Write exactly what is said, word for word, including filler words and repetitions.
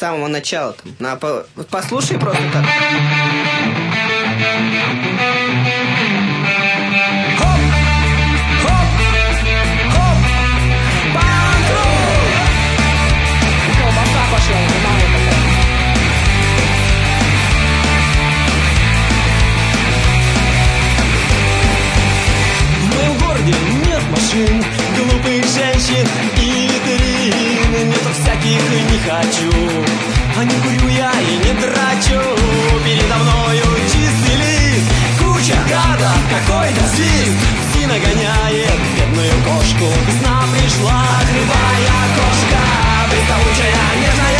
самого начала. Там, на, по, вот послушай просто так. Хоп! Хоп! Хоп! Панк-рок! Колбаса пошла, мало такая. В моем городе нет машин, глупых женщин и витрин. Нету всяких и не хочу, а не курю я и не драчу. Передо мною чистый лист, куча гадов, какой-то свист. Псина гоняет бедную кошку, весна пришла, кривая кошка, приставучая, нежная.